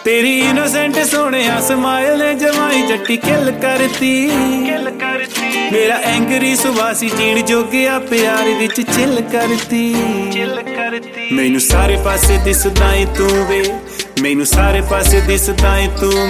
तेरी innocent सोहणिया smile ने जमाई जट्टी किल करती। मेरा एंगरी सुभासी जीण जोगिया प्यार विच चिल करती। मैनू सारे पासे दिसदा ऐ तू वे, मैनू सारे पासे दिसदा ऐ तू।